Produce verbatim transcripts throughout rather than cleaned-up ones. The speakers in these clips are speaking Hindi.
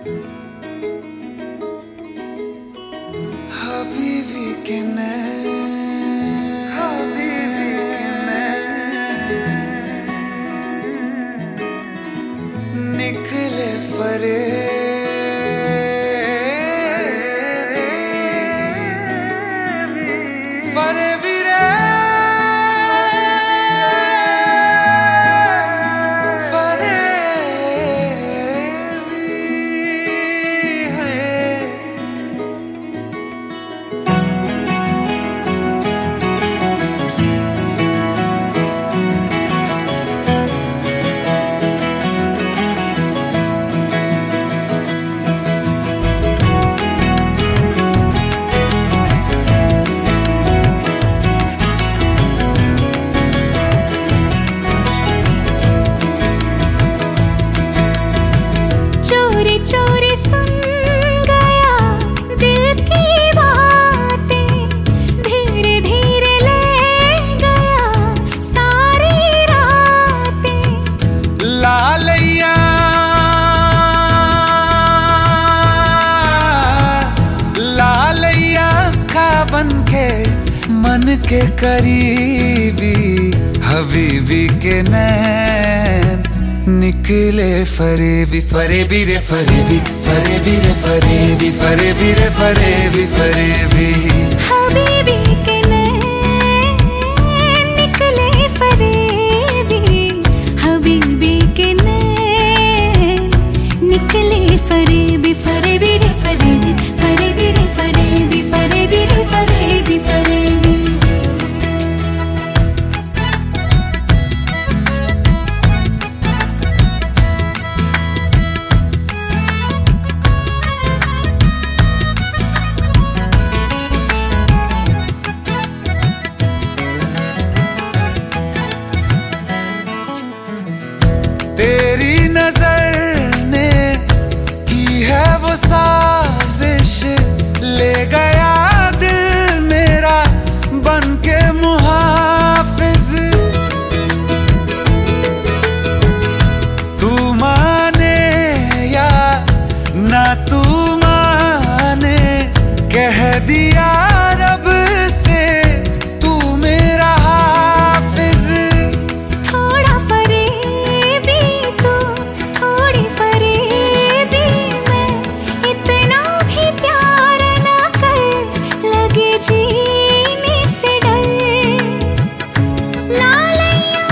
हबीबी के नैन निकले फरेब फरेबी रे चोरी सुन गया दिल की बातें, धीरे धीरे ले गया सारी रातें। लालैया लालैया खा बन के मन के करीबी, हबीबी के नैन निकले फरेबी फरेबी रे फरेबी फरेबी रे फरेबी फरेबी रे फरेबी फरेबी हबीबी के नैन निकले फरेबी, हबीबी के नैन निकले फरेबी फरेबी रे फरेबी फरेबी रे फरेबी फरेबी रे फरेबी फरेबी। तेरी नजर ने की है वो साजिश, ले गया दिल मेरा बन के मुहाफिज। तू माने या ना तू माने, कह दिया रब से तू मेरा हाफिज। थोड़ा फरेबी तो थोड़ी फरेबी मैं, इतना भी प्यार ना कर लगे जीने से डर। लालैया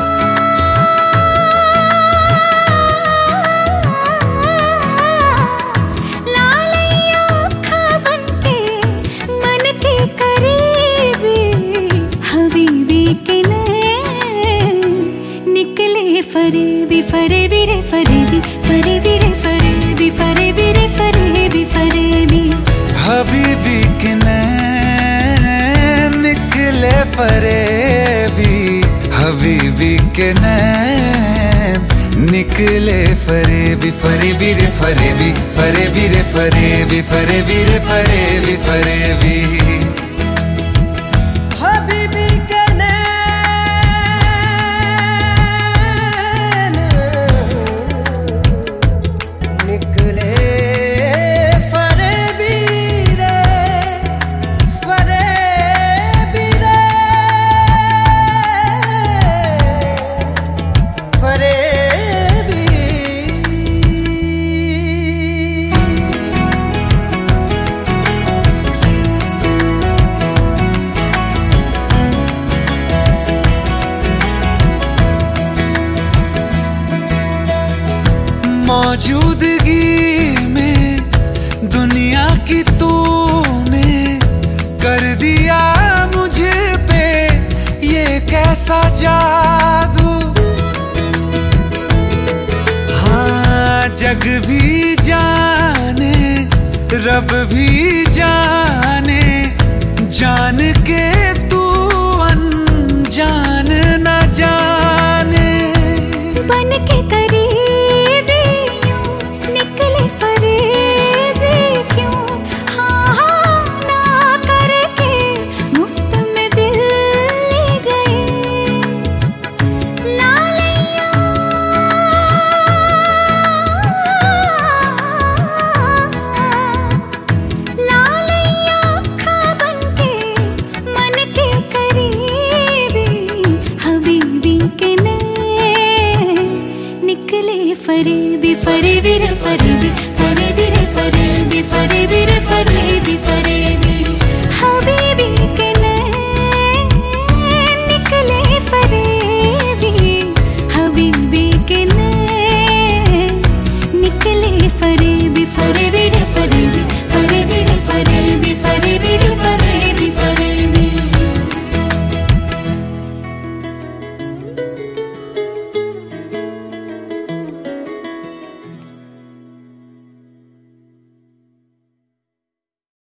लालैया खा बन के मन के करीबी, हबीबी के नैन निकले फरेबी फरेबी रे फरेबी फरेबी रे फरेबी फरेबी रे फरेबी फरेबी हबीबी के नैन निकले फरेबी, हबीबी के नैन निकले फरेबी फरेबी रे फरेबी फरेबी रे फरेबी फरेबी रे फरेबी फरेबी हबीबी के नैन निकले फरेबी रे फरेबी रे फरेबी। मौजूदगी में दुनिया की तूने कर दिया मुझे पे ये कैसा जादू। हाँ जग भी जाने रब भी जाने, जान के तू अनजान न जाने। बन के